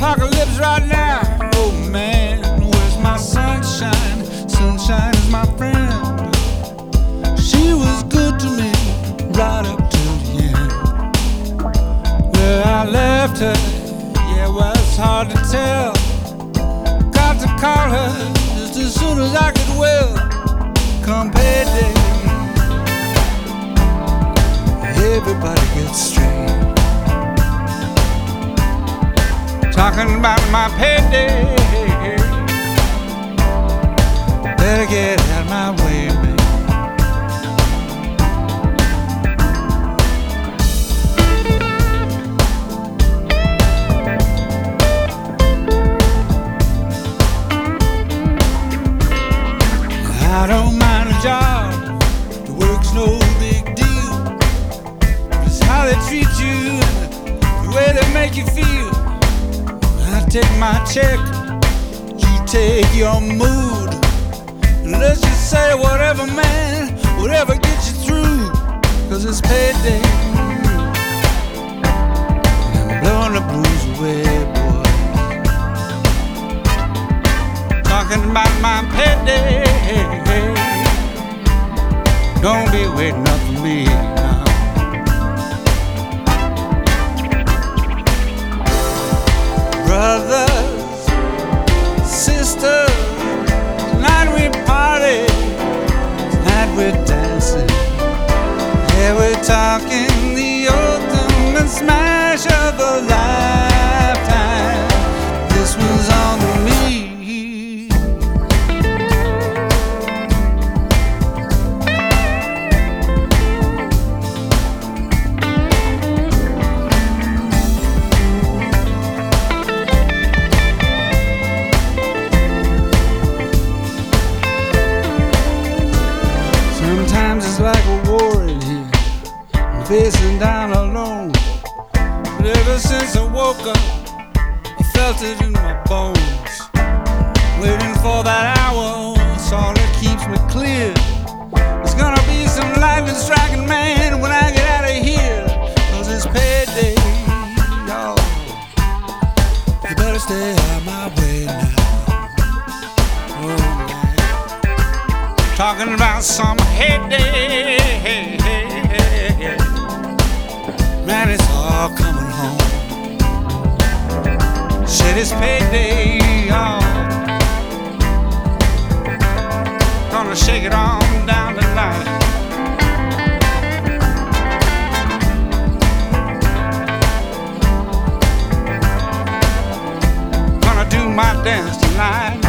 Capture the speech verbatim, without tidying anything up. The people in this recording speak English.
apocalypse right now. Oh man, where's my sunshine? Sunshine is my friend. She was good to me right up to the end. Where I left her, yeah, well, it's hard to tell. Got to call her just as soon as I could will. Come payday, everybody gets straight. Talking about my payday. Better get out of my way, man. I don't mind a job, the work's no big deal. It's how they treat you and the way they make you feel. I take my check, you take your mood. Let's just say whatever, man, whatever gets you through. Cause it's payday, and I'm blowing the blues away, boy. Talking about my payday. Don't be waiting up for me now. Brothers, sisters, tonight we party, tonight we're dancing. Yeah, we're talking the ultimate smash of a lifetime. This one's on me. Sometimes it's like a war in here, I'm facing down alone. But ever since I woke up, I felt it in my bones. Waiting for that hour, it's all that keeps me clear. There's gonna be some lightning striking, man, when I get out of here. Cause it's payday, y'all. You better stay out of my way now. Oh, man. Talking about some heyday, hey, hey, hey, hey. Man, it's all coming home. Said it's payday, y'all. Gonna shake it on down tonight. Gonna do my dance tonight.